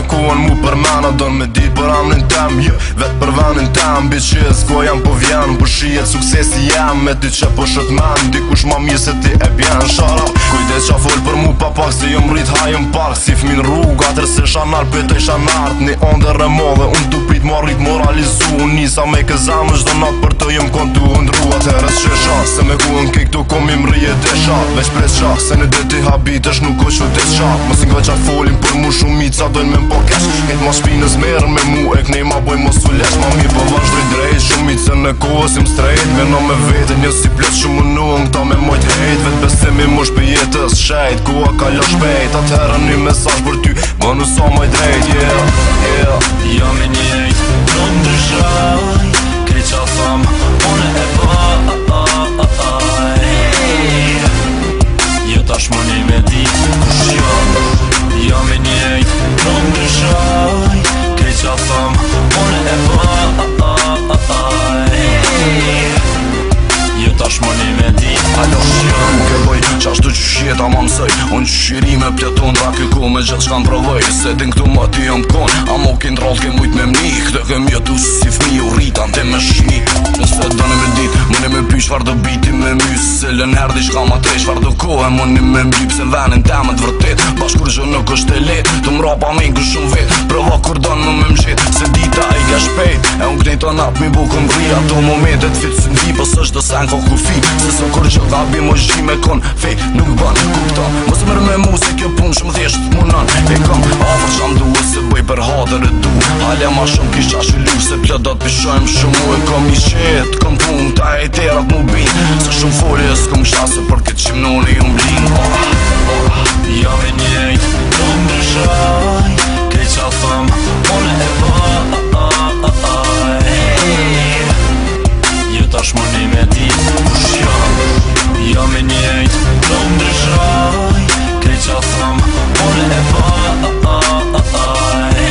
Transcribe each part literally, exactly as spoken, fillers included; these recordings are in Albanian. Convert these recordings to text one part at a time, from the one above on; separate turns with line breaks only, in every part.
kohën mu për mena don me dit për amnin tem yeah. Vet për venin tem bitches ko jam po vjen po shijet suksesi jem me ty që po shët men dikush ma mirë se ti e bjen shara kujdes qa fol për mu pa pak se jom rrit hajëm park si fmin rruga atër se shanar pëtë i shanart një ondër e modhe unë du prit ma rrit moralizu unë nisa me këzam është do nat për të jem kontu ndru atërës qesha se me ku në kik tu kom im rije desha veç pres qa se në dhe ti habitesh nuk o që desha mos nga qa folin për mu shumica dojnë me mpo kesh et ma shpinës merën me mu e knej ma boj mos u lesh ma mi po vazhdoj drejt shumice në kohësim strejt Veno me vete një si plet shumë nuën këta me mojt hejt Vet besemi mosh për jetës shejt Kua ka lo shpejt Atëherë një mesaj për ty Bënu sa moj drejt Yeah, yeah
Jam e njejt Nuk ndryshoj Krej qa tham Une e baj Jo tash më një me dit Kush jam Jam e njejt Nuk ndryshoj Krej qa tham Une e baj Jo tash më një me dit
Alo shjën Ke bëj qashtu që shjeta ma mësëj Unë që shirime pjeton Dra kjo me gjithë shkan provoj Se din këtu ma ty jom kon A mo kin rall ke mujt me mni Këtë kem jetu si fmi u rritan Te me shmi Nëse dëne me dit Mëne me py shfar do biti me mys Se lën herdi shka ma tej shfar do kohë Mëne me mbyp se venin temet vërtet Bashkur që nuk është e let Të mrapa me ngu shumë vet Prova kur don më me mshit Se dita i ka shpejt E unë knejt o nap mi bukën vri Ato momentet fit së mvi Pës është të sen ka kufi Se së kur që gabi më zhi me kon Fej nuk ban kupta Mos mërë me mu se kjo pun shumë thjesht munan E kam afer qam duhe se bëj për hatër e du Hale ma shumë kisha shullu Se plët do t'pishojmë shumë E kam i qet, kam pun ta e terat mu bin Se shumë folje s'kom shase Për këtë qimnoni ju mblin
Jam e njejt Nuk ndryshoj Krej qa tham Une e baj Jo tash më një me dit Kush jam Jam e njejt Nuk ndryshoj Krej qa tham Une e baj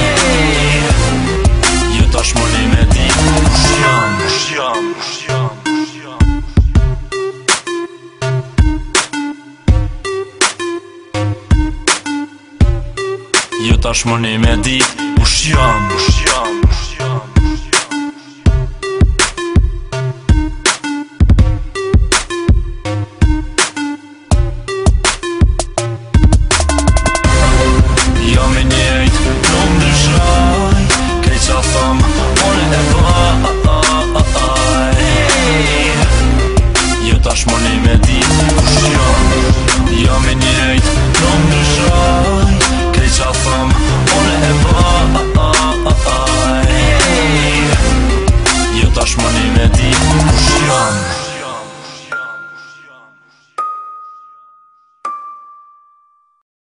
Jo tash më një me dit Kush jam Kush jam Kush jam Jo tash më një me dit Kush jam Kush jam